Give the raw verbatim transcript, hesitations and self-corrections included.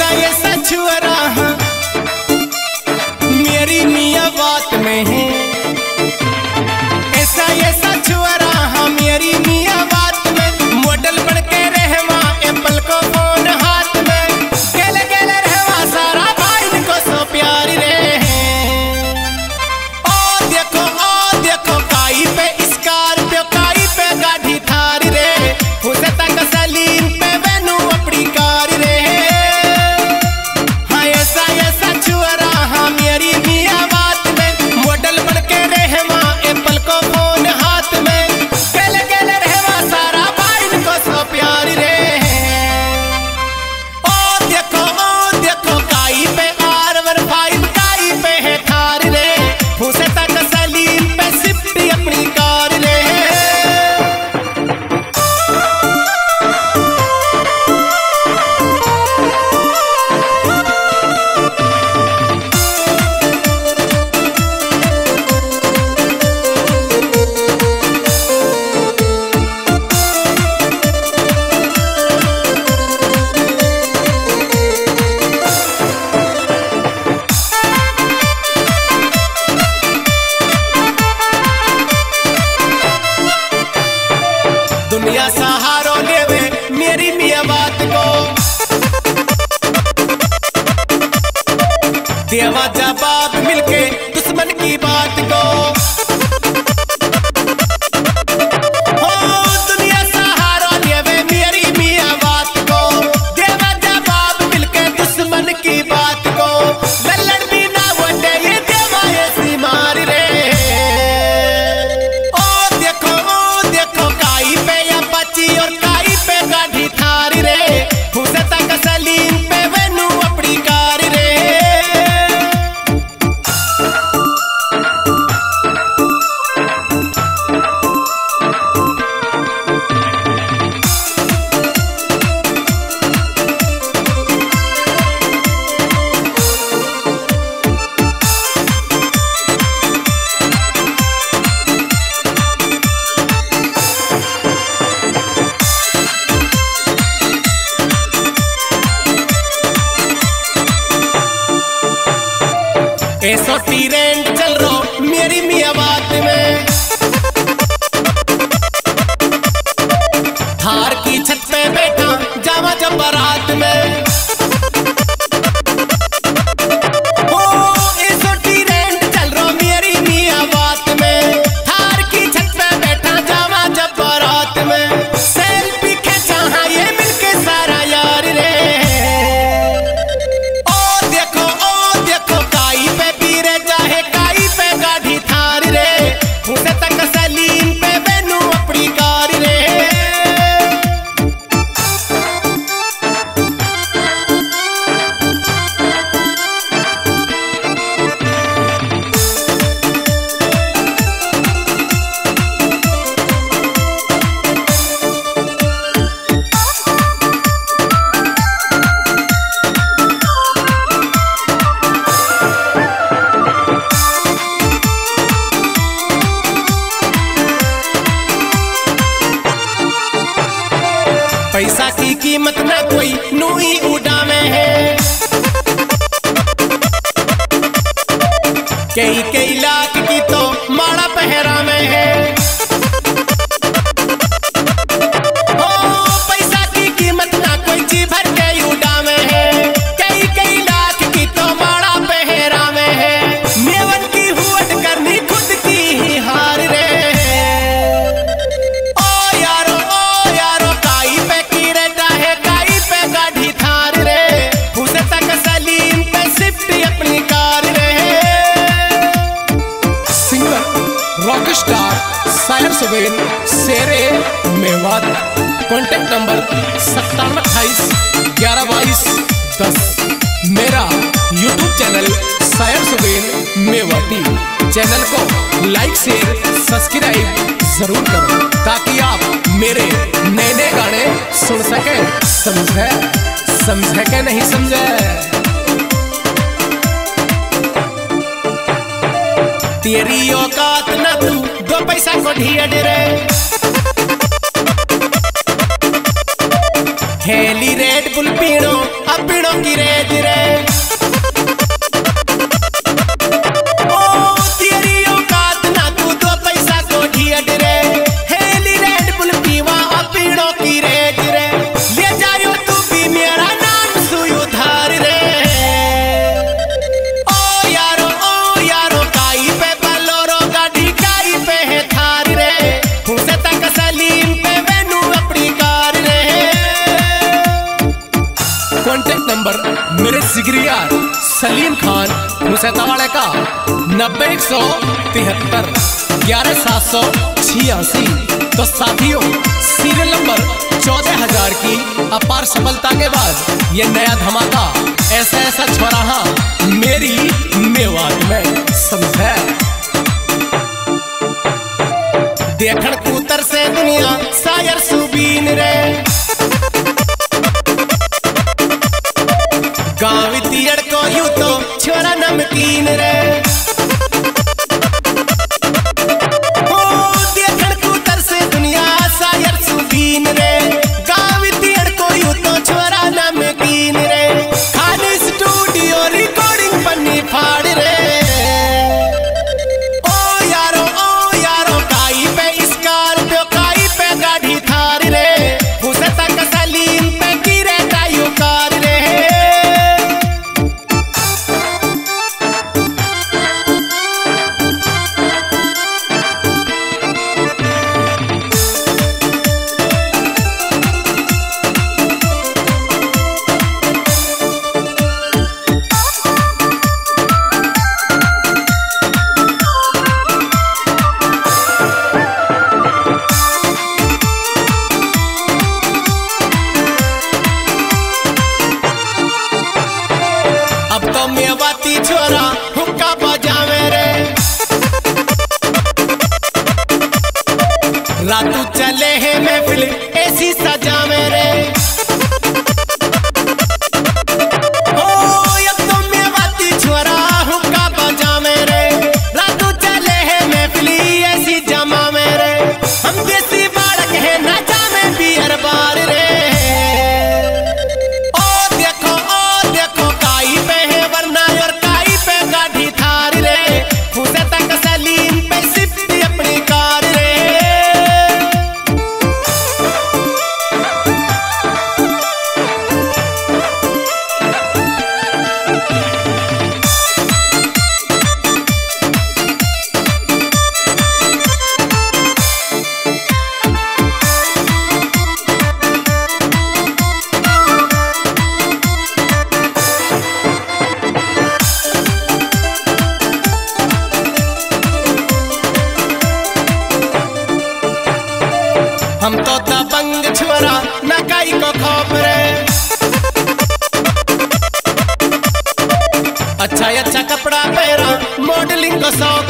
ऐसा छुअरा मेरी मियाँ बात में है। ऐसा ऐसा छुअरा मेरी मियाँ बात में, मॉडल बन के रहवा एप्पल को फोन हाथ में, गेले गेले रहवा सारा भाई को सो प्यारी रे। ओ देखो ओ देखो काई पे स्कॉर्पियो, काई पे गाड़ी थारी रे, उसे तक सलीम पे वेनू अपनी कार रे। हाँ ऐसा ऐसा छुअरा हाँ मेरी मियाँ बात में, मॉडल बन के रहवा एप्पल को फोन हाथ में, गेले गेले रहवा सारा भाई को सो प्यारी रे। ओ देखो ओ देखो काई पे आर वन फाइव, काई पे है थार रे, उसे तक सलीम पे स्विफ्ट अपनी कार रे। दुनिया सहारो लेवे मेरी मियाँ बात को, देवा जवाब मिलके दुश्मन की बात को। हो दुनिया सहारो लेवे मेरी मियाँ बात को, देवा जवाब मिलके दुश्मन की बात को। लल्लड़ भी ना वटे ये देवा ऐसी मारी रे। ओ देखो ओ देखो काई पे अपाची और काई पे गाड़ी थारी रे, उसे तक सलीम पे वेनू अपनी कार रे। ऐसो टीरेंट चल रो मेरी मियाँ बात में, थार की छत पे बैठा जावा जब बारात में। ओ ऐसो टीरेंट चल रो मेरी मियाँ बात में, थार की छत पे बैठा जावा जब बारात में, सेल्फी खींचा हाँ ये मिलके सारा यार रे। ओ देखो ओ देखो काई पे पीरे जाहे, काई पे गाड़ी थार रे, उसे तक सलीम पे वेनू अपनी कार रे। पैसा की कीमत न कोई नूई उड़ावे है, कई कई लाख की तो माड़ा पहरा में है। ओ पैसा की कीमत न कोई जी भर के उड़ावे है, कई कई लाख की तो माड़ा पहरा में है। मेवन की हुवट करनी खुद की ही हार रे। ओ यारो ओ यारो काई पे कीरे जाहे, काई पे गाड़ी थार रे, उसे तक सलीम पे स्विफ्ट अपनी कार रे। सिंगर रॉकस्टार सायर सुबेन शेरे मेवात, कॉन्टेक्ट नंबर सत्तावन अट्ठाईस ग्यारह बाईस दस। मेरा YouTube channel Sayar Suben Mewati, channel को लाइक शेयर सब्सक्राइब जरूर करो ताकि आप मेरे नए नए गाने सुन सके। समझे समझे के नहीं समझे? तेरी औकात न तू दो पैसा को ढिया रे, हेली रेड बुल पीणो अब पीणो की रेज रे ओ तेरी औकात ना तू दो पैसा को ढियड रे हेली रेड बुल पीवा अब पीणो की रेज रे ले जायो तू भी मेरा नाम सुयो धार रे ओ यारो ओ यारो काई पे बलोरो गाड़ी काई पे है थार रे हुसे तक सलीम पे वेनू अपनी कार रे कॉन्टेक्ट नंबर मेरे जिगरी यार सलीम खान मुसैतावाड़े का नब्बे एक सौ तिहत्तर ग्यारह सात सौ छियासी। तो साथियों सीरियल नंबर चौदह हजार की अपार सफलता के बाद ये नया धमाका ऐसा ऐसा छोराहा मेरी मेवात में समझे देखण कूतर से दुनिया सायर सुबीन रे गाँव तीड़ को यूं तो छोरा नमकीन रे ओ देखण कूतर से दुनिया सायर सुबीन रे गाँव तीड़ को यूं तो छोरा नमकीन रे खाली स्टूडियो रिकॉर्डिंग पन्नी फाड़ रे ओ यारो ओ यारो काई पे स्कॉर्पियो काई पे गाड़ी थार रे हुसे तक सलीम पे गिरे टायू कार रे अब तो मेवाती छोरा हुक्का बजावे रे रातू चले है महफिल ऐसी सजावे रे ओ अब तो मेवाती छोरा हुक्का बजावे रे रातू चले है महफिल ऐसी जमावे रे हम देसी बालक है ना जामे बियर बार रे ओ देखो ओ देखो काई पे है वरना और काई पे गाड़ी थार रे खुसे तक सलीम पे सिप्पी अपनी कार रे हम तो दबंग छोरा न काई को खौफ रे अच्छा अच्छा कपड़ा पहरा मॉडलिंग को शौक